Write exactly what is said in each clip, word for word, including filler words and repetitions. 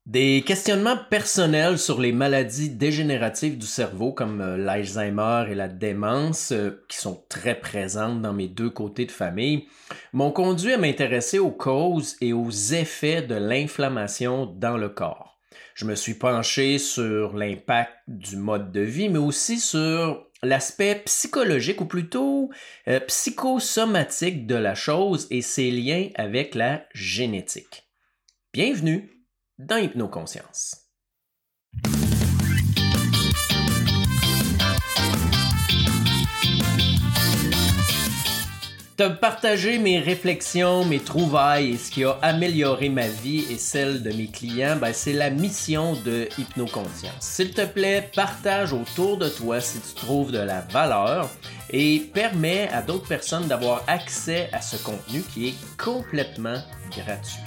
Des questionnements personnels sur les maladies dégénératives du cerveau comme euh, l'Alzheimer et la démence, euh, qui sont très présentes dans mes deux côtés de famille, m'ont conduit à m'intéresser aux causes et aux effets de l'inflammation dans le corps. Je me suis penché sur l'impact du mode de vie, mais aussi sur l'aspect psychologique ou plutôt euh, psychosomatique de la chose et ses liens avec la génétique. Bienvenue dans Hypnoconscience. Te partager mes réflexions, mes trouvailles et ce qui a amélioré ma vie et celle de mes clients, ben c'est la mission de Hypnoconscience. S'il te plaît, partage autour de toi si tu trouves de la valeur et permets à d'autres personnes d'avoir accès à ce contenu qui est complètement gratuit.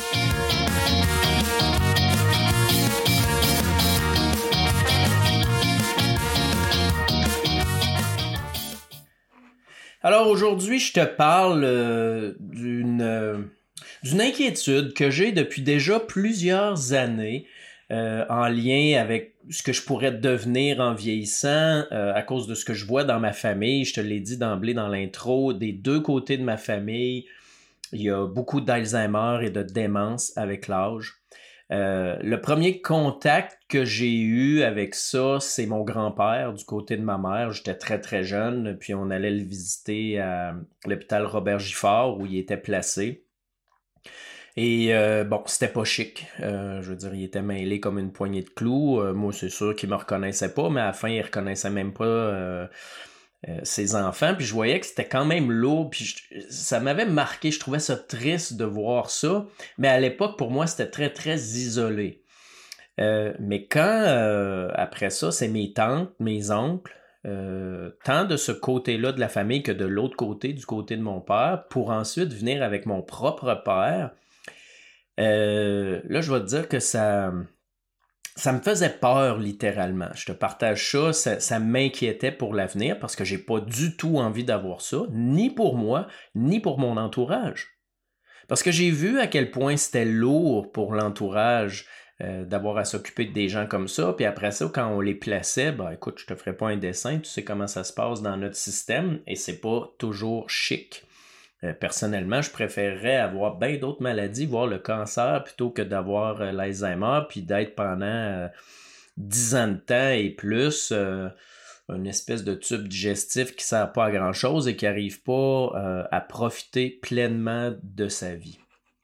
Alors aujourd'hui, je te parle euh, d'une, euh, d'une inquiétude que j'ai depuis déjà plusieurs années euh, en lien avec ce que je pourrais devenir en vieillissant euh, à cause de ce que je vois dans ma famille. Je te l'ai dit d'emblée dans l'intro, des deux côtés de ma famille, il y a beaucoup d'Alzheimer et de démence avec l'âge. Euh, le premier contact que j'ai eu avec ça, c'est mon grand-père du côté de ma mère. J'étais très très jeune, puis on allait le visiter à l'hôpital Robert Giffard où il était placé. Et euh, bon, c'était pas chic. Euh, je veux dire, il était mêlé comme une poignée de clous. Euh, moi, c'est sûr qu'il me reconnaissait pas, mais à la fin, il reconnaissait même pas euh, euh, ses enfants. Puis je voyais que c'était quand même lourd. Puis je- ça m'avait marqué. Je trouvais ça triste de voir ça. Mais à l'époque, pour moi, c'était très, très isolé. Euh, mais quand, euh, après ça, c'est mes tantes, mes oncles, euh, tant de ce côté-là de la famille que de l'autre côté, du côté de mon père, pour ensuite venir avec mon propre père, euh, là, je vais te dire que ça, ça me faisait peur, littéralement. Je te partage ça, ça, ça m'inquiétait pour l'avenir parce que j'ai pas du tout envie d'avoir ça, ni pour moi, ni pour mon entourage. Parce que j'ai vu à quel point c'était lourd pour l'entourage euh, d'avoir à s'occuper de des gens comme ça. Puis après ça, quand on les plaçait, ben écoute, je te ferai pas un dessin, tu sais comment ça se passe dans notre système et c'est pas toujours chic. Euh, personnellement, je préférerais avoir bien d'autres maladies, voir le cancer plutôt que d'avoir euh, l'Alzheimer puis d'être pendant euh, dix ans de temps et plus euh, une espèce de tube digestif qui ne sert pas à grand-chose et qui n'arrive pas euh, à profiter pleinement de sa vie.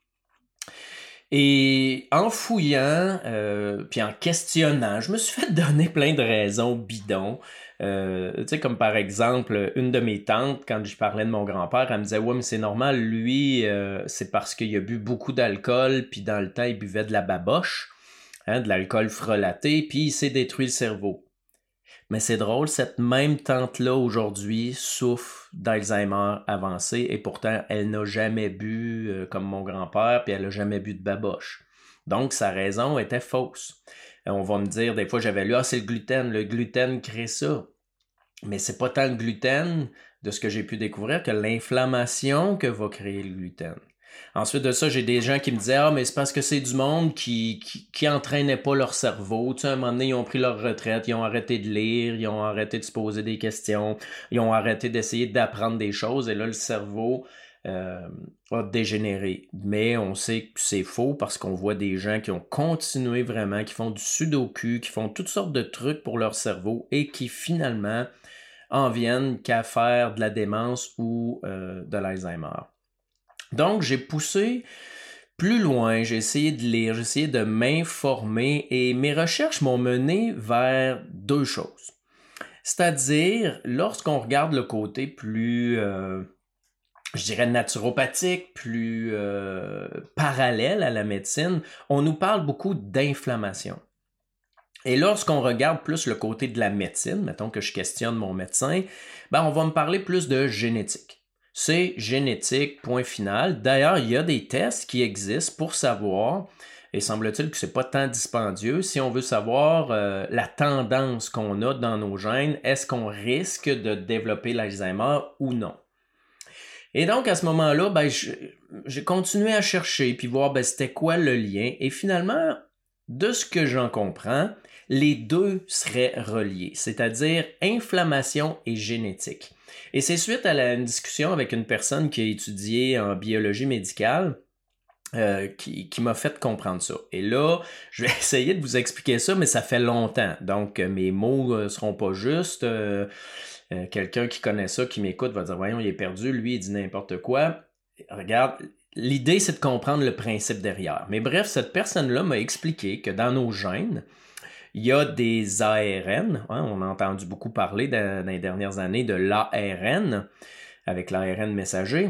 Et en fouillant, euh, puis en questionnant, je me suis fait donner plein de raisons bidons. Euh, tu sais, comme par exemple, une de mes tantes, quand je parlais de mon grand-père, elle me disait « Ouais, mais c'est normal, lui, euh, c'est parce qu'il a bu beaucoup d'alcool, puis dans le temps, il buvait de la baboche, hein, de l'alcool frelaté, puis il s'est détruit le cerveau. » Mais c'est drôle, cette même tante-là aujourd'hui souffre d'Alzheimer avancé et pourtant elle n'a jamais bu euh, comme mon grand-père puis elle n'a jamais bu de baboche. Donc sa raison était fausse. Et on va me dire, des fois j'avais lu, ah c'est le gluten, le gluten crée ça. Mais c'est pas tant le gluten, de ce que j'ai pu découvrir, que l'inflammation que va créer le gluten. Ensuite de ça, j'ai des gens qui me disaient « Ah, mais c'est parce que c'est du monde qui, qui, qui entraînait pas leur cerveau. » Tu sais, à un moment donné, ils ont pris leur retraite, ils ont arrêté de lire, ils ont arrêté de se poser des questions, ils ont arrêté d'essayer d'apprendre des choses, et là, le cerveau euh, a dégénéré. Mais on sait que c'est faux parce qu'on voit des gens qui ont continué vraiment, qui font du sudoku, qui font toutes sortes de trucs pour leur cerveau, et qui finalement en viennent qu'à faire de la démence ou euh, de l'Alzheimer. Donc, j'ai poussé plus loin, j'ai essayé de lire, j'ai essayé de m'informer et mes recherches m'ont mené vers deux choses. C'est-à-dire, lorsqu'on regarde le côté plus, euh, je dirais, naturopathique, plus euh, parallèle à la médecine, on nous parle beaucoup d'inflammation. Et lorsqu'on regarde plus le côté de la médecine, mettons que je questionne mon médecin, ben on va me parler plus de génétique. C'est génétique, point final. D'ailleurs, il y a des tests qui existent pour savoir, et semble-t-il que c'est pas tant dispendieux, si on veut savoir euh, la tendance qu'on a dans nos gènes, est-ce qu'on risque de développer l'Alzheimer ou non? Et donc, à ce moment-là, ben, j'ai continué à chercher, puis voir ben, c'était quoi le lien. Et finalement, de ce que j'en comprends, les deux seraient reliés, c'est-à-dire inflammation et génétique. Et c'est suite à la, une discussion avec une personne qui a étudié en biologie médicale euh, qui, qui m'a fait comprendre ça. Et là, je vais essayer de vous expliquer ça, mais ça fait longtemps. Donc, mes mots ne seront pas justes. Euh, euh, quelqu'un qui connaît ça, qui m'écoute, va dire « Voyons, il est perdu, lui, il dit n'importe quoi. » Regarde, l'idée, c'est de comprendre le principe derrière. Mais bref, cette personne-là m'a expliqué que dans nos gènes, il y a des A R N, hein, on a entendu beaucoup parler dans, dans les dernières années de l'A R N, avec l'A R N messager,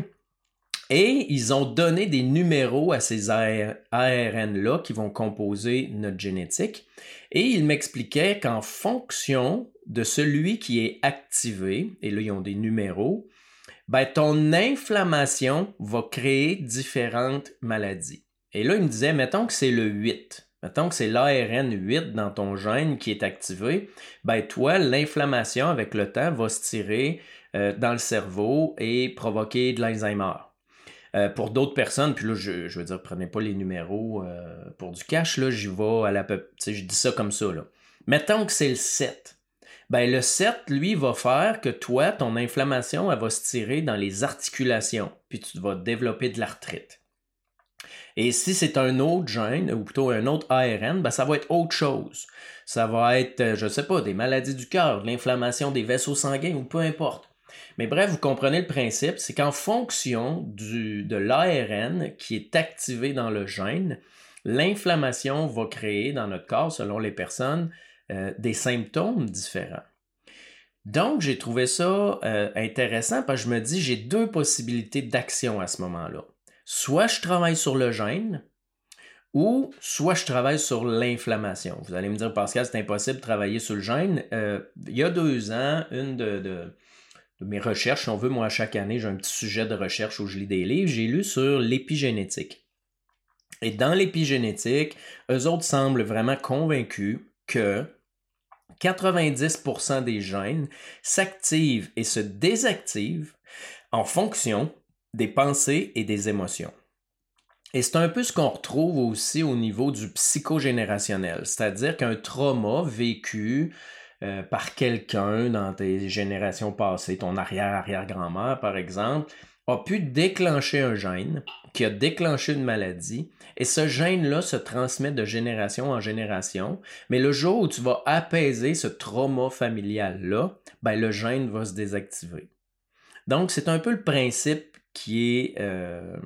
et ils ont donné des numéros à ces A R N-là qui vont composer notre génétique, et ils m'expliquaient qu'en fonction de celui qui est activé, et là ils ont des numéros, ben, ton inflammation va créer différentes maladies. Et là, il me disait, mettons que c'est le huit. Mettons que c'est l'A R N huit dans ton gène qui est activé. Ben, toi, l'inflammation, avec le temps, va se tirer euh, dans le cerveau et provoquer de l'Alzheimer. Euh, pour d'autres personnes, puis là, je, je veux dire, prenez pas les numéros euh, pour du cash, là, j'y vais à la peu... Tu sais, je dis ça comme ça, là. Mettons que c'est le sept. Ben, le sept, lui, va faire que toi, ton inflammation, elle va se tirer dans les articulations, puis tu vas développer de l'arthrite. Et si c'est un autre gène, ou plutôt un autre A R N, ben, ça va être autre chose. Ça va être, je sais pas, des maladies du cœur, de l'inflammation des vaisseaux sanguins, ou peu importe. Mais bref, vous comprenez le principe, c'est qu'en fonction du, de l'A R N qui est activé dans le gène, l'inflammation va créer dans notre corps, selon les personnes, Euh, des symptômes différents. Donc, j'ai trouvé ça euh, intéressant parce que je me dis, j'ai deux possibilités d'action à ce moment-là. Soit je travaille sur le gène, ou soit je travaille sur l'inflammation. Vous allez me dire, Pascal, c'est impossible de travailler sur le gène. Euh, il y a deux ans, une de, de, de mes recherches, si on veut, moi, à chaque année, j'ai un petit sujet de recherche où je lis des livres, j'ai lu sur l'épigénétique. Et dans l'épigénétique, eux autres semblent vraiment convaincus que quatre-vingt-dix pour cent des gènes s'activent et se désactivent en fonction des pensées et des émotions. Et c'est un peu ce qu'on retrouve aussi au niveau du psychogénérationnel, c'est-à-dire qu'un trauma vécu euh, par quelqu'un dans tes générations passées, ton arrière-arrière-grand-mère par exemple, a pu déclencher un gène qui a déclenché une maladie et ce gène-là se transmet de génération en génération, mais le jour où tu vas apaiser ce trauma familial-là, ben, le gène va se désactiver. Donc, c'est un peu le principe qui est, euh,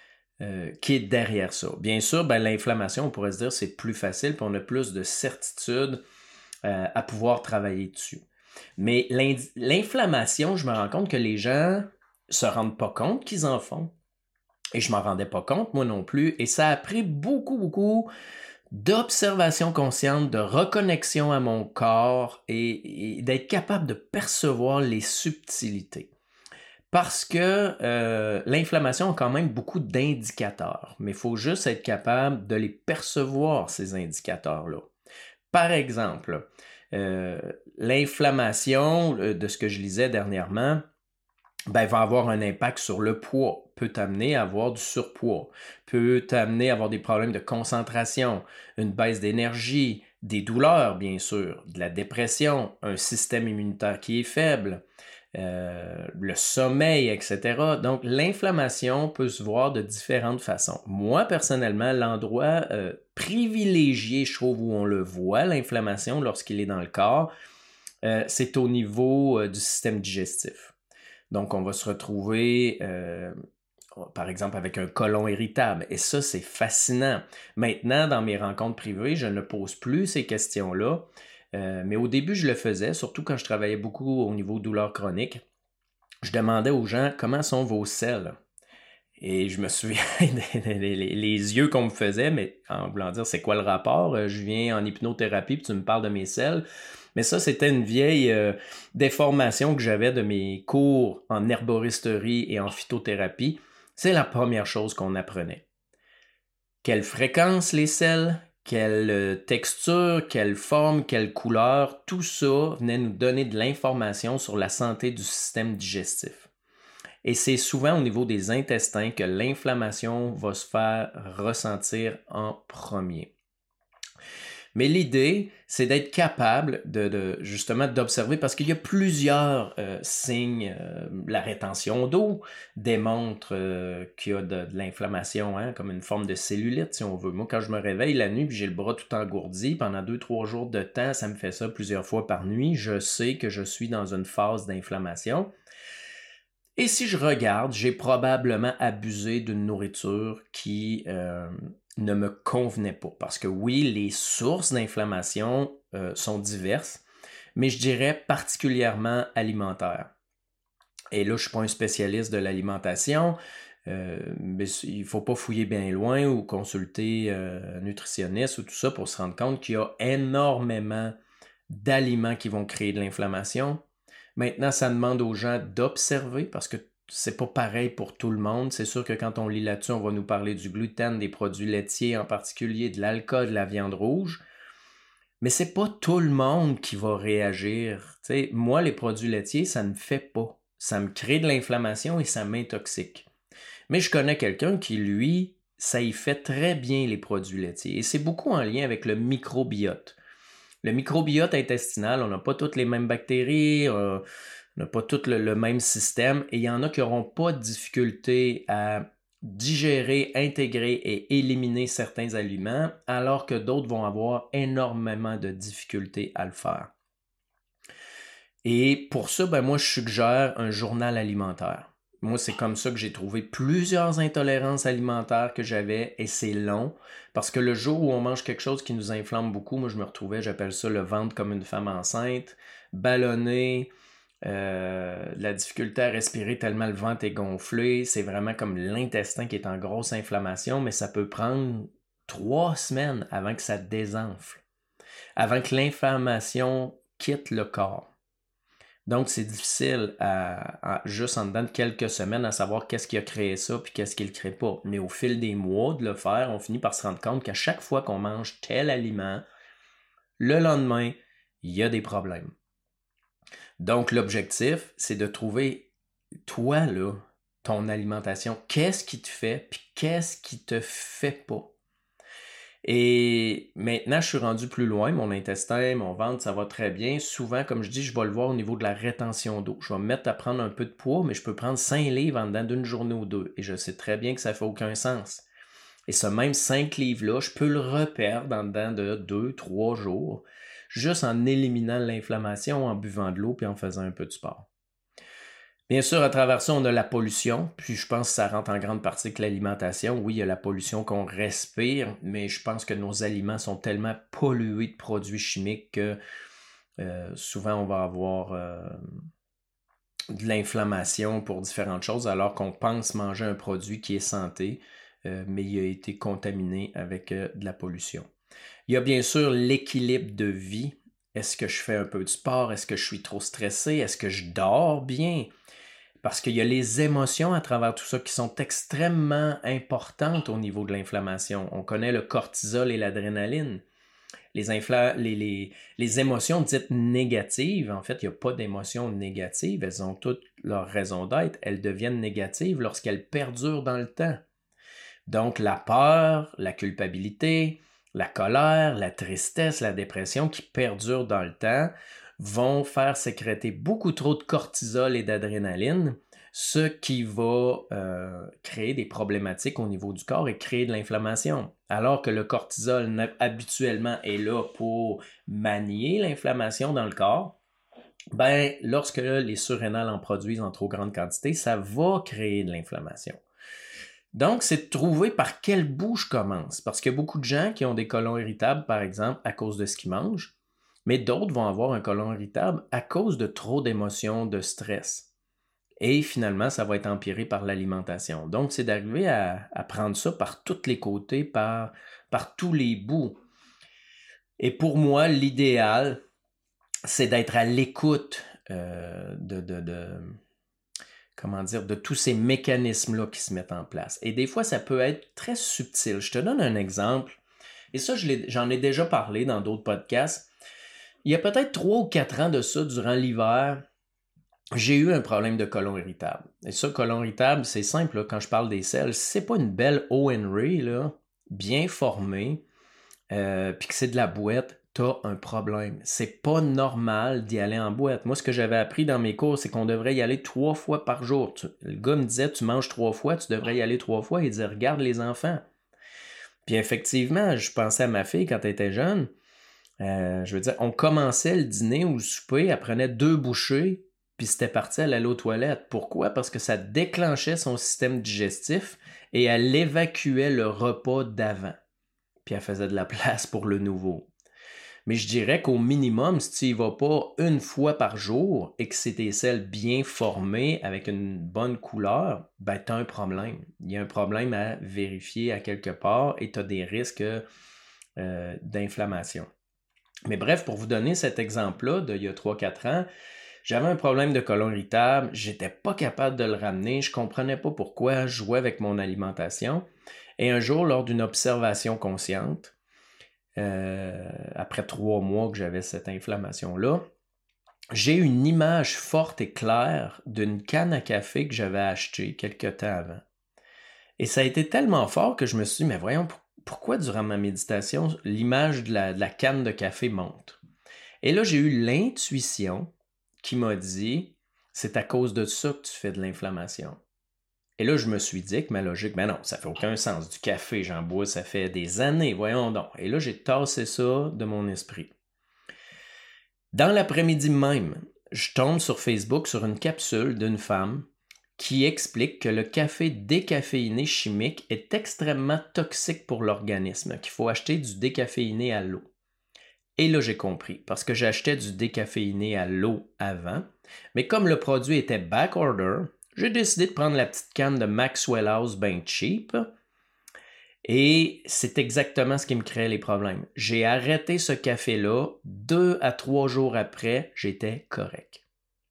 euh, qui est derrière ça. Bien sûr, ben, l'inflammation, on pourrait se dire, c'est plus facile, puis on a plus de certitude euh, à pouvoir travailler dessus. Mais l'inflammation, je me rends compte que les gens se rendent pas compte qu'ils en font. Et je m'en rendais pas compte, moi non plus. Et ça a pris beaucoup, beaucoup d'observation consciente, de reconnexion à mon corps et, et d'être capable de percevoir les subtilités. Parce que euh, l'inflammation a quand même beaucoup d'indicateurs, mais il faut juste être capable de les percevoir, ces indicateurs-là. Par exemple, euh, l'inflammation, de ce que je lisais dernièrement, ben, va avoir un impact sur le poids, peut t'amener à avoir du surpoids, peut t'amener à avoir des problèmes de concentration, une baisse d'énergie, des douleurs, bien sûr, de la dépression, un système immunitaire qui est faible, euh, le sommeil, et cetera. Donc, l'inflammation peut se voir de différentes façons. Moi, personnellement, l'endroit euh, privilégié, je trouve, où on le voit, l'inflammation, lorsqu'il est dans le corps, euh, c'est au niveau euh, du système digestif. Donc, on va se retrouver, euh, par exemple, avec un côlon irritable. Et ça, c'est fascinant. Maintenant, dans mes rencontres privées, je ne pose plus ces questions-là. Euh, mais au début, je le faisais, surtout quand je travaillais beaucoup au niveau douleur chronique. Je demandais aux gens comment sont vos selles. Et je me souviens les, les yeux qu'on me faisait, mais en voulant dire c'est quoi le rapport? Je viens en hypnothérapie puis tu me parles de mes selles. Mais ça, c'était une vieille euh, déformation que j'avais de mes cours en herboristerie et en phytothérapie. C'est la première chose qu'on apprenait. Quelle fréquence les selles, quelle texture, quelle forme, quelle couleur, tout ça venait nous donner de l'information sur la santé du système digestif. Et c'est souvent au niveau des intestins que l'inflammation va se faire ressentir en premier. Mais l'idée, c'est d'être capable de, de justement d'observer parce qu'il y a plusieurs euh, signes. Euh, la rétention d'eau démontre euh, qu'il y a de, de l'inflammation, hein, comme une forme de cellulite, si on veut. Moi, quand je me réveille la nuit, puis j'ai le bras tout engourdi, pendant deux, trois jours de temps, ça me fait ça plusieurs fois par nuit, je sais que je suis dans une phase d'inflammation. Et si je regarde, j'ai probablement abusé d'une nourriture qui euh, ne me convenait pas. Parce que oui, les sources d'inflammation euh, sont diverses, mais je dirais particulièrement alimentaires. Et là, je ne suis pas un spécialiste de l'alimentation, euh, mais il ne faut pas fouiller bien loin ou consulter euh, un nutritionniste ou tout ça pour se rendre compte qu'il y a énormément d'aliments qui vont créer de l'inflammation. Maintenant, ça demande aux gens d'observer parce que c'est pas pareil pour tout le monde. C'est sûr que quand on lit là-dessus, on va nous parler du gluten, des produits laitiers en particulier, de l'alcool, de la viande rouge. Mais c'est pas tout le monde qui va réagir. T'sais, moi, les produits laitiers, ça ne me fait pas. Ça me crée de l'inflammation et ça m'intoxique. Mais je connais quelqu'un qui, lui, ça y fait très bien les produits laitiers. Et c'est beaucoup en lien avec le microbiote. Le microbiote intestinal, on n'a pas toutes les mêmes bactéries, on n'a pas tout le, le même système, et il y en a qui n'auront pas de difficulté à digérer, intégrer et éliminer certains aliments, alors que d'autres vont avoir énormément de difficultés à le faire. Et pour ça, ben moi, je suggère un journal alimentaire. Moi, c'est comme ça que j'ai trouvé plusieurs intolérances alimentaires que j'avais et c'est long parce que le jour où on mange quelque chose qui nous inflamme beaucoup, moi je me retrouvais, j'appelle ça le ventre comme une femme enceinte, ballonné, euh, la difficulté à respirer tellement le ventre est gonflé, c'est vraiment comme l'intestin qui est en grosse inflammation, mais ça peut prendre trois semaines avant que ça désenfle, avant que l'inflammation quitte le corps. Donc, c'est difficile à, à, juste en dedans de quelques semaines à savoir qu'est-ce qui a créé ça puis qu'est-ce qui ne le crée pas. Mais au fil des mois de le faire, on finit par se rendre compte qu'à chaque fois qu'on mange tel aliment, le lendemain, il y a des problèmes. Donc, l'objectif, c'est de trouver, toi, là, ton alimentation, qu'est-ce qui te fait puis qu'est-ce qui te fait pas. Et maintenant, je suis rendu plus loin, mon intestin, mon ventre, ça va très bien. Souvent, comme je dis, je vais le voir au niveau de la rétention d'eau. Je vais me mettre à prendre un peu de poids, mais je peux prendre cinq livres en dedans d'une journée ou deux. Et je sais très bien que ça ne fait aucun sens. Et ce même cinq livres-là, je peux le reperdre en dedans de deux, trois jours, juste en éliminant l'inflammation, en buvant de l'eau puis en faisant un peu de sport. Bien sûr, à travers ça, on a la pollution, puis je pense que ça rentre en grande partie que l'alimentation. Oui, il y a la pollution qu'on respire, mais je pense que nos aliments sont tellement pollués de produits chimiques que euh, souvent on va avoir euh, de l'inflammation pour différentes choses, alors qu'on pense manger un produit qui est santé, euh, mais il a été contaminé avec euh, de la pollution. Il y a bien sûr l'équilibre de vie. Est-ce que je fais un peu de sport? Est-ce que je suis trop stressé? Est-ce que je dors bien? Parce qu'il y a les émotions à travers tout ça qui sont extrêmement importantes au niveau de l'inflammation. On connaît le cortisol et l'adrénaline. Les, infla- les, les, les émotions dites négatives, en fait, il n'y a pas d'émotions négatives. Elles ont toutes leur raison d'être. Elles deviennent négatives lorsqu'elles perdurent dans le temps. Donc, la peur, la culpabilité, la colère, la tristesse, la dépression qui perdurent dans le temps vont faire sécréter beaucoup trop de cortisol et d'adrénaline, ce qui va euh, créer des problématiques au niveau du corps et créer de l'inflammation. Alors que le cortisol habituellement est là pour manier l'inflammation dans le corps, ben, lorsque les surrénales en produisent en trop grande quantité, ça va créer de l'inflammation. Donc, c'est de trouver par quel bout je commence. Parce qu'il y a beaucoup de gens qui ont des côlons irritables, par exemple, à cause de ce qu'ils mangent, mais d'autres vont avoir un côlon irritable à cause de trop d'émotions, de stress. Et finalement, ça va être empiré par l'alimentation. Donc, c'est d'arriver à, à prendre ça par tous les côtés, par, par tous les bouts. Et pour moi, l'idéal, c'est d'être à l'écoute euh, de... de, de comment dire, de tous ces mécanismes-là qui se mettent en place. Et des fois, ça peut être très subtil. Je te donne un exemple, et ça, je l'ai, j'en ai déjà parlé dans d'autres podcasts. Il y a peut-être trois ou quatre ans de ça, durant l'hiver, j'ai eu un problème de côlon irritable. Et ça, côlon irritable, c'est simple, là, quand je parle des selles, si c'est pas une belle O N R I, là, bien formée, euh, puis que c'est de la boîte, t'as un problème. C'est pas normal d'y aller en boîte. Moi, ce que j'avais appris dans mes cours, c'est qu'on devrait y aller trois fois par jour. Tu- le gars me disait, tu manges trois fois, tu devrais y aller trois fois. Il disait, regarde les enfants. Puis effectivement, je pensais à ma fille quand elle était jeune. Euh, je veux dire, on commençait le dîner ou le souper, elle prenait deux bouchées, puis c'était parti, elle allait aux toilettes. Pourquoi? Parce que ça déclenchait son système digestif et elle évacuait le repas d'avant. Puis elle faisait de la place pour le nouveau. Mais je dirais qu'au minimum, si tu y vas pas une fois par jour et que c'est des selles bien formées avec une bonne couleur, ben tu as un problème. Il y a un problème à vérifier à quelque part et tu as des risques euh, d'inflammation. Mais bref, pour vous donner cet exemple-là d'il y a trois quatre ans, j'avais un problème de côlon irritable, j'étais pas capable de le ramener, je comprenais pas pourquoi, je jouais avec mon alimentation. Et un jour, lors d'une observation consciente, euh, après trois mois que j'avais cette inflammation-là, j'ai une image forte et claire d'une canne à café que j'avais achetée quelque temps avant. Et ça a été tellement fort que je me suis dit, mais voyons, pourquoi durant ma méditation, l'image de la, de la canne de café monte? Et là, j'ai eu l'intuition qui m'a dit, c'est à cause de ça que tu fais de l'inflammation. Et là, je me suis dit que ma logique, ben non, ça fait aucun sens. Du café, j'en bois, ça fait des années, voyons donc. Et là, j'ai tassé ça de mon esprit. Dans l'après-midi même, je tombe sur Facebook sur une capsule d'une femme qui explique que le café décaféiné chimique est extrêmement toxique pour l'organisme, qu'il faut acheter du décaféiné à l'eau. Et là, j'ai compris, parce que j'achetais du décaféiné à l'eau avant, mais comme le produit était backorder, j'ai décidé de prendre la petite canne de Maxwell House bien cheap, et c'est exactement ce qui me créait les problèmes. J'ai arrêté ce café-là, deux à trois jours après, j'étais correct.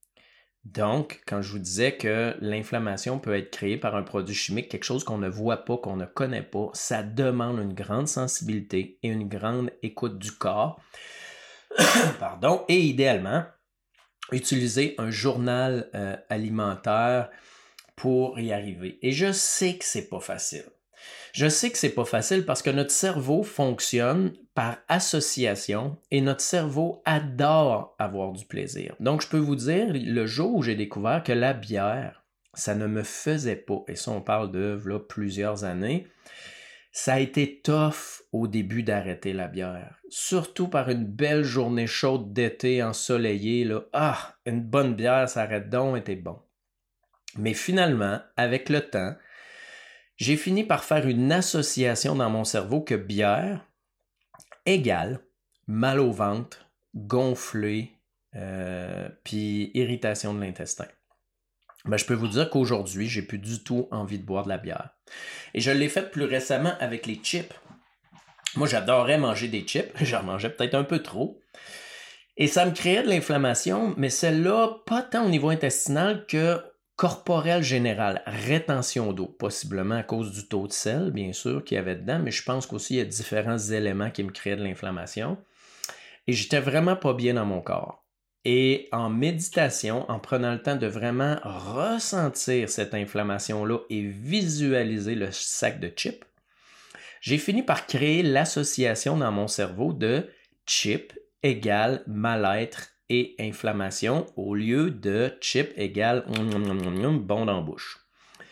Donc, quand je vous disais que l'inflammation peut être créée par un produit chimique, quelque chose qu'on ne voit pas, qu'on ne connaît pas, ça demande une grande sensibilité et une grande écoute du corps. Pardon, et idéalement, utiliser un journal euh, alimentaire pour y arriver. Et je sais que c'est pas facile. Je sais que c'est pas facile parce que notre cerveau fonctionne par association et notre cerveau adore avoir du plaisir. Donc, je peux vous dire, le jour où j'ai découvert que la bière, ça ne me faisait pas, et ça, on parle de là, plusieurs années, ça a été tough au début d'arrêter la bière. Surtout par une belle journée chaude d'été ensoleillée, là. Ah, une bonne bière, ça arrête donc, était bon. Mais finalement, avec le temps, j'ai fini par faire une association dans mon cerveau que bière égale mal au ventre, gonflé, euh, puis irritation de l'intestin. Ben, je peux vous dire qu'aujourd'hui, j'ai plus du tout envie de boire de la bière. Et je l'ai fait plus récemment avec les chips. Moi, j'adorais manger des chips. J'en mangeais peut-être un peu trop. Et ça me créait de l'inflammation, mais celle-là, pas tant au niveau intestinal que corporel général. Rétention d'eau, possiblement à cause du taux de sel, bien sûr, qu'il y avait dedans, mais je pense qu'aussi il y a différents éléments qui me créaient de l'inflammation. Et j'étais vraiment pas bien dans mon corps. Et en méditation, en prenant le temps de vraiment ressentir cette inflammation-là et visualiser le sac de chips, j'ai fini par créer l'association dans mon cerveau de chip égale mal-être et inflammation au lieu de chip égale bon dans la bouche.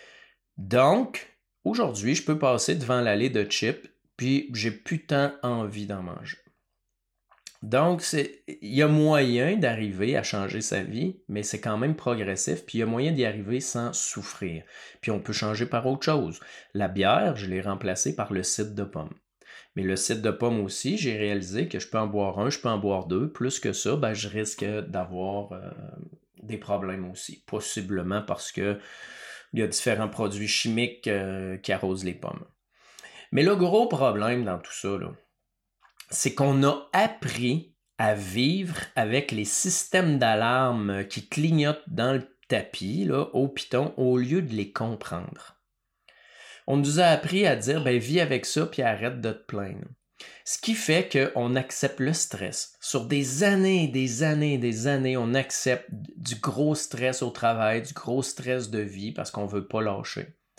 Donc, aujourd'hui, je peux passer devant l'allée de chips puis j'ai plus tant envie d'en manger. Donc, c'est, il y a moyen d'arriver à changer sa vie, mais c'est quand même progressif, puis il y a moyen d'y arriver sans souffrir. Puis on peut changer par autre chose. La bière, je l'ai remplacée par le cidre de pomme. Mais le cidre de pomme aussi, j'ai réalisé que je peux en boire un, je peux en boire deux. Plus que ça, ben, je risque d'avoir euh, des problèmes aussi. Possiblement parce que il y a différents produits chimiques euh, qui arrosent les pommes. Mais le gros problème dans tout ça, là, c'est qu'on a appris à vivre avec les systèmes d'alarme qui clignotent dans le tapis, là, au piton, au lieu de les comprendre. On nous a appris à dire, ben, vis avec ça puis arrête de te plaindre. Ce qui fait qu'on accepte le stress. Sur des années, des années, des années, on accepte du gros stress au travail, du gros stress de vie parce qu'on ne veut pas lâcher.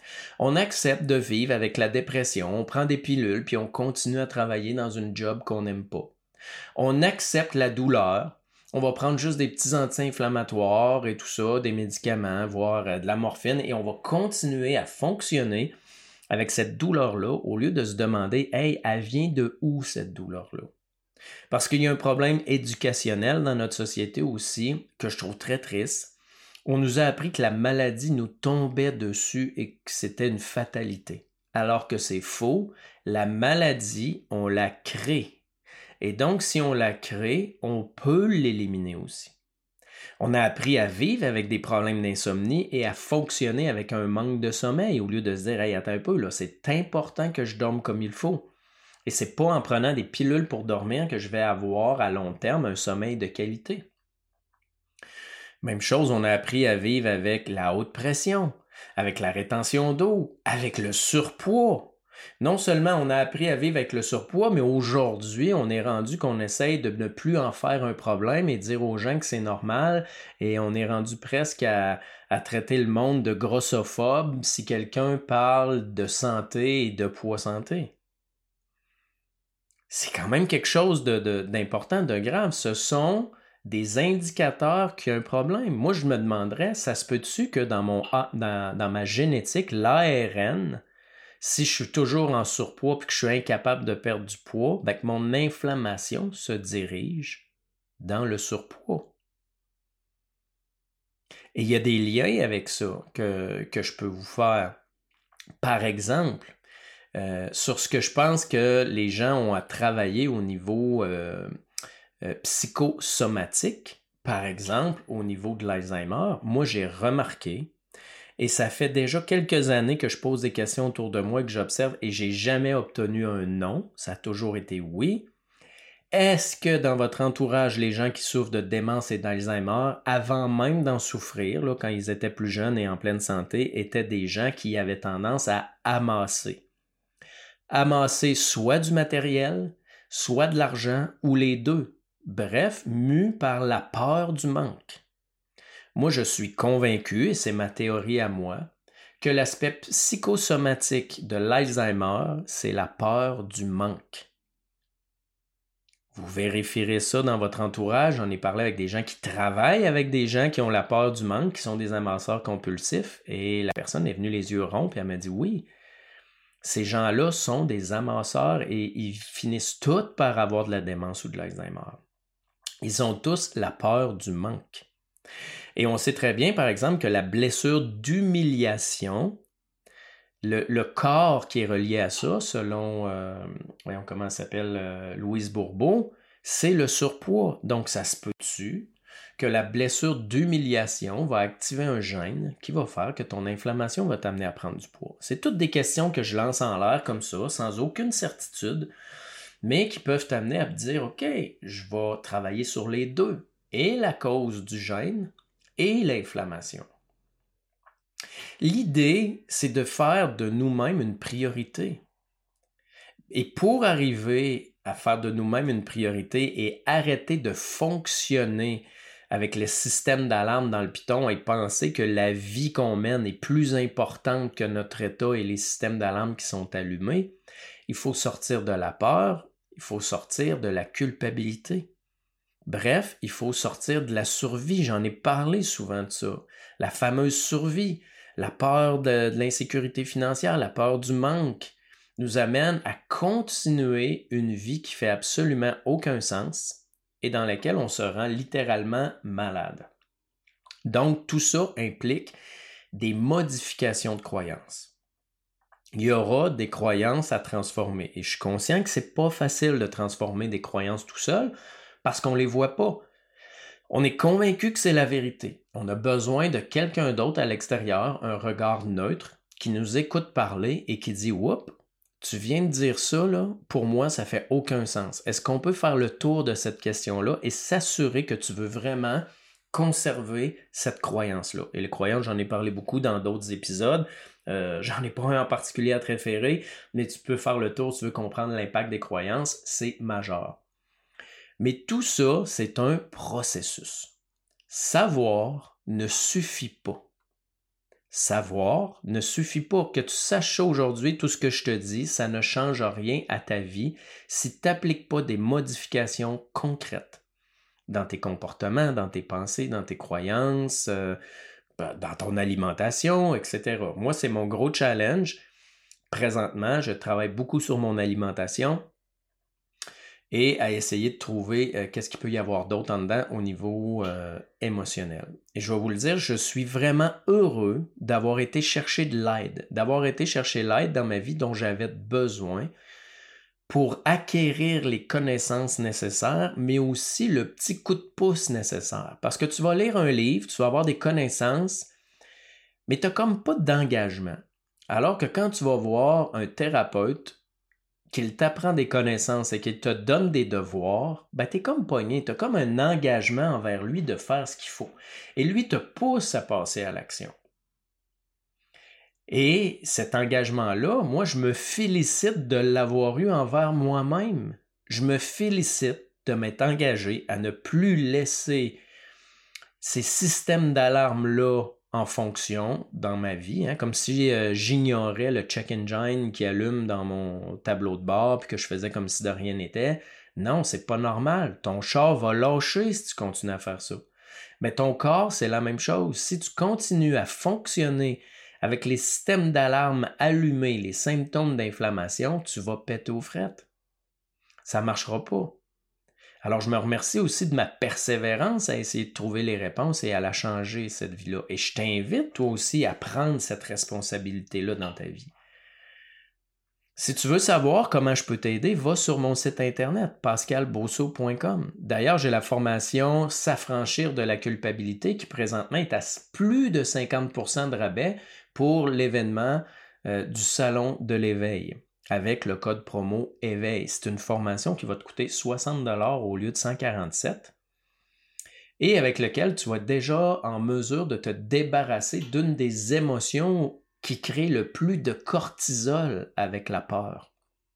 On accepte de vivre avec la dépression, on prend des pilules, puis on continue à travailler dans une job qu'on n'aime pas. On accepte la douleur, on va prendre juste des petits anti-inflammatoires et tout ça, des médicaments, voire euh, de la morphine, et on va continuer à fonctionner avec cette douleur-là au lieu de se demander « Hey, elle vient de où cette douleur-là? » Parce qu'il y a un problème éducationnel dans notre société aussi, que je trouve très triste. On nous a appris que la maladie nous tombait dessus et que c'était une fatalité. Alors que c'est faux, la maladie, on la crée. Et donc, si on la crée, on peut l'éliminer aussi. On a appris à vivre avec des problèmes d'insomnie et à fonctionner avec un manque de sommeil au lieu de se dire « Hey, attends un peu, là, c'est important que je dorme comme il faut. » Et c'est pas en prenant des pilules pour dormir que je vais avoir à long terme un sommeil de qualité. Même chose, on a appris à vivre avec la haute pression, avec la rétention d'eau, avec le surpoids. Non seulement on a appris à vivre avec le surpoids, mais aujourd'hui, on est rendu qu'on essaye de ne plus en faire un problème et dire aux gens que c'est normal et on est rendu presque à, à traiter le monde de grossophobe si quelqu'un parle de santé et de poids santé. C'est quand même quelque chose de, de, d'important, de grave. Ce sont des indicateurs qu'il y a un problème. Moi, je me demanderais, ça se peut-tu que dans, mon, dans, dans ma génétique, l'A R N, si je suis toujours en surpoids et que je suis incapable de perdre du poids, ben que mon inflammation se dirige dans le surpoids. Et il y a des liens avec ça que, que je peux vous faire. Par exemple, euh, sur ce que je pense que les gens ont à travailler au niveau euh, euh, psychosomatique, par exemple, au niveau de l'Alzheimer, moi j'ai remarqué, et ça fait déjà quelques années que je pose des questions autour de moi, que j'observe, et j'ai jamais obtenu un non, ça a toujours été oui. Est-ce que dans votre entourage, les gens qui souffrent de démence et d'Alzheimer, avant même d'en souffrir, là, quand ils étaient plus jeunes et en pleine santé, étaient des gens qui avaient tendance à amasser? Amasser soit du matériel, soit de l'argent, ou les deux. Bref, mus par la peur du manque. Moi, je suis convaincu, et c'est ma théorie à moi, que l'aspect psychosomatique de l'Alzheimer, c'est la peur du manque. Vous vérifierez ça dans votre entourage. J'en ai parlé avec des gens qui travaillent avec des gens qui ont la peur du manque, qui sont des amasseurs compulsifs, et la personne est venue les yeux ronds, et elle m'a dit oui. Ces gens-là sont des amasseurs et ils finissent tous par avoir de la démence ou de l'Alzheimer. Ils ont tous la peur du manque. Et on sait très bien, par exemple, que la blessure d'humiliation, le, le corps qui est relié à ça, selon, euh, voyons comment ça s'appelle, euh, Louise Bourbeau, c'est le surpoids. Donc, ça se peut-tu que la blessure d'humiliation va activer un gène qui va faire que ton inflammation va t'amener à prendre du poids. C'est toutes des questions que je lance en l'air comme ça, sans aucune certitude, mais qui peuvent t'amener à te dire, OK, je vais travailler sur les deux, et la cause du gène et l'inflammation. L'idée, c'est de faire de nous-mêmes une priorité. Et pour arriver à faire de nous-mêmes une priorité et arrêter de fonctionner avec le système d'alarme dans le piton et penser que la vie qu'on mène est plus importante que notre état et les systèmes d'alarme qui sont allumés, il faut sortir de la peur, il faut sortir de la culpabilité. Bref, il faut sortir de la survie. J'en ai parlé souvent de ça. La fameuse survie, la peur de, de l'insécurité financière, la peur du manque, nous amène à continuer une vie qui fait absolument aucun sens et dans laquelle on se rend littéralement malade. Donc, tout ça implique des modifications de croyances. Il y aura des croyances à transformer. Et je suis conscient que c'est pas facile de transformer des croyances tout seul parce qu'on les voit pas. On est convaincu que c'est la vérité. On a besoin de quelqu'un d'autre à l'extérieur, un regard neutre, qui nous écoute parler et qui dit « Oups, tu viens de dire ça, là, pour moi, ça fait aucun sens. Est-ce qu'on peut faire le tour de cette question-là et s'assurer que tu veux vraiment conserver cette croyance-là? » Et les croyances, j'en ai parlé beaucoup dans d'autres épisodes. Euh, j'en ai pas un en particulier à te référer, mais tu peux faire le tour si tu veux comprendre l'impact des croyances. C'est majeur. Mais tout ça, c'est un processus. Savoir ne suffit pas. savoir ne suffit pas. Que tu saches ça aujourd'hui, tout ce que je te dis, ça ne change rien à ta vie si tu n'appliques pas des modifications concrètes dans tes comportements, dans tes pensées, dans tes croyances, euh, dans ton alimentation, et cetera. Moi, c'est mon gros challenge. Présentement, je travaille beaucoup sur mon alimentation et à essayer de trouver euh, qu'est-ce qu'il peut y avoir d'autre en dedans au niveau euh, émotionnel. Et je vais vous le dire, je suis vraiment heureux d'avoir été chercher de l'aide, d'avoir été chercher l'aide dans ma vie dont j'avais besoin pour acquérir les connaissances nécessaires, mais aussi le petit coup de pouce nécessaire. Parce que tu vas lire un livre, tu vas avoir des connaissances, mais tu n'as comme pas d'engagement. Alors que quand tu vas voir un thérapeute, qu'il t'apprend des connaissances et qu'il te donne des devoirs, ben t'es comme pogné, t'as comme un engagement envers lui de faire ce qu'il faut. Et lui te pousse à passer à l'action. Et cet engagement-là, moi, je me félicite de l'avoir eu envers moi-même. Je me félicite de m'être engagé à ne plus laisser ces systèmes d'alarme-là en fonction dans ma vie, hein, comme si euh, j'ignorais le check engine qui allume dans mon tableau de bord puis que je faisais comme si de rien n'était. Non, c'est pas normal. Ton char va lâcher si tu continues à faire ça. Mais ton corps, c'est la même chose. Si tu continues à fonctionner avec les systèmes d'alarme allumés, les symptômes d'inflammation, tu vas péter aux frettes. Ça ne marchera pas. Alors, je me remercie aussi de ma persévérance à essayer de trouver les réponses et à la changer, cette vie-là. Et je t'invite, toi aussi, à prendre cette responsabilité-là dans ta vie. Si tu veux savoir comment je peux t'aider, va sur mon site internet, pascal bosso point com. D'ailleurs, j'ai la formation S'affranchir de la culpabilité qui présentement est à plus de cinquante pour cent de rabais pour l'événement euh, du Salon de l'éveil avec le code promo éveil. C'est une formation qui va te coûter soixante dollars au lieu de cent quarante-sept et avec lequel tu vas être déjà en mesure de te débarrasser d'une des émotions qui crée le plus de cortisol avec la peur.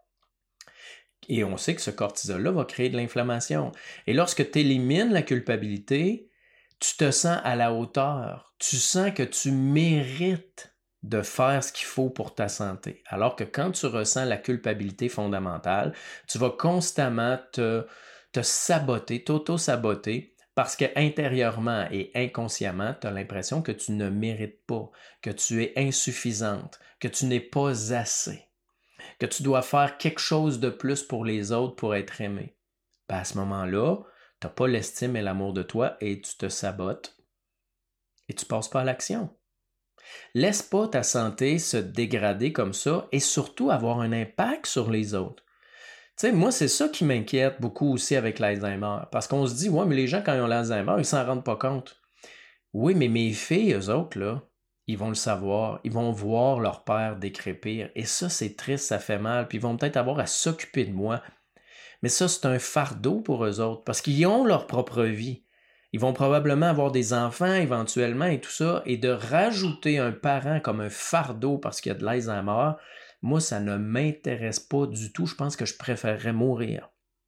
Et on sait que ce cortisol-là va créer de l'inflammation. Et lorsque tu élimines la culpabilité, tu te sens à la hauteur. Tu sens que tu mérites de faire ce qu'il faut pour ta santé. Alors que quand tu ressens la culpabilité fondamentale, tu vas constamment te, te saboter, t'auto-saboter, parce qu'intérieurement et inconsciemment, tu as l'impression que tu ne mérites pas, que tu es insuffisante, que tu n'es pas assez, que tu dois faire quelque chose de plus pour les autres pour être aimé. Ben à ce moment-là, tu n'as pas l'estime et l'amour de toi et tu te sabotes et tu ne passes pas à l'action. Laisse pas ta santé se dégrader comme ça et surtout avoir un impact sur les autres. Tu sais, moi, c'est ça qui m'inquiète beaucoup aussi avec l'Alzheimer. Parce qu'on se dit, ouais, mais les gens, quand ils ont l'Alzheimer, ils s'en rendent pas compte. Oui, mais mes filles, eux autres, là, ils vont le savoir. Ils vont voir leur père décrépir. Et ça, c'est triste, ça fait mal. Puis ils vont peut-être avoir à s'occuper de moi. Mais ça, c'est un fardeau pour eux autres. Parce qu'ils ont leur propre vie. Ils vont probablement avoir des enfants éventuellement et tout ça. Et de rajouter un parent comme un fardeau parce qu'il y a de l'Alzheimer, moi, ça ne m'intéresse pas du tout. Je pense que je préférerais mourir.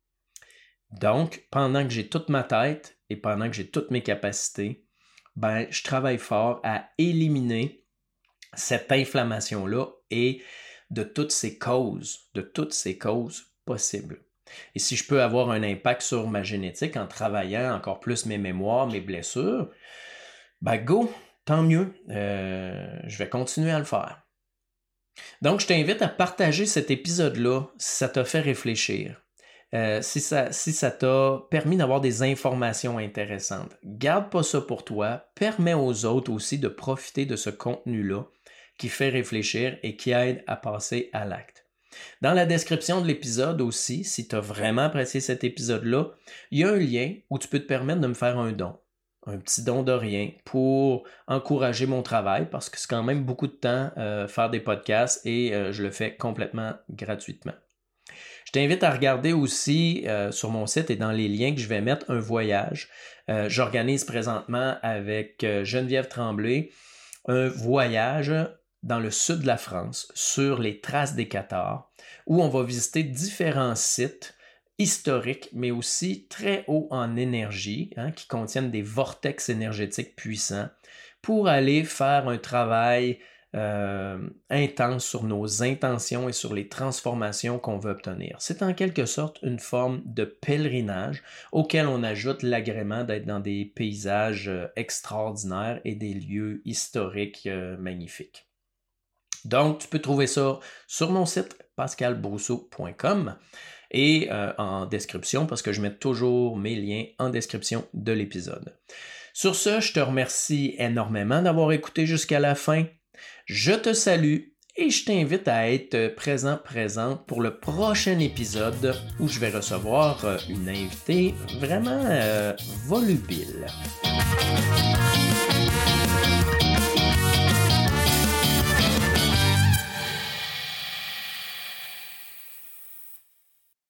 Donc, pendant que j'ai toute ma tête et pendant que j'ai toutes mes capacités, ben, je travaille fort à éliminer cette inflammation-là et de toutes ses causes, de toutes ses causes possibles. Et si je peux avoir un impact sur ma génétique en travaillant encore plus mes mémoires, mes blessures, ben go, tant mieux, euh, je vais continuer à le faire. Donc, je t'invite à partager cet épisode-là si ça t'a fait réfléchir, euh, si ça, si ça t'a permis d'avoir des informations intéressantes. Garde pas ça pour toi, permets aux autres aussi de profiter de ce contenu-là qui fait réfléchir et qui aide à passer à l'acte. Dans la description de l'épisode aussi, si tu as vraiment apprécié cet épisode-là, il y a un lien où tu peux te permettre de me faire un don. Un petit don de rien pour encourager mon travail parce que c'est quand même beaucoup de temps euh, faire des podcasts et euh, je le fais complètement gratuitement. Je t'invite à regarder aussi euh, sur mon site et dans les liens que je vais mettre un voyage. Euh, j'organise présentement avec euh, Geneviève Tremblay un voyage dans le sud de la France sur les traces des Cathares où on va visiter différents sites historiques, mais aussi très haut en énergie, hein, qui contiennent des vortex énergétiques puissants pour aller faire un travail euh, intense sur nos intentions et sur les transformations qu'on veut obtenir. C'est en quelque sorte une forme de pèlerinage auquel on ajoute l'agrément d'être dans des paysages euh, extraordinaires et des lieux historiques euh, magnifiques. Donc, tu peux trouver ça sur mon site pascal brousseau point com et euh, en description, parce que je mets toujours mes liens en description de l'épisode. Sur ce, je te remercie énormément d'avoir écouté jusqu'à la fin. Je te salue et je t'invite à être présent, présente pour le prochain épisode où je vais recevoir une invitée vraiment euh, volubile.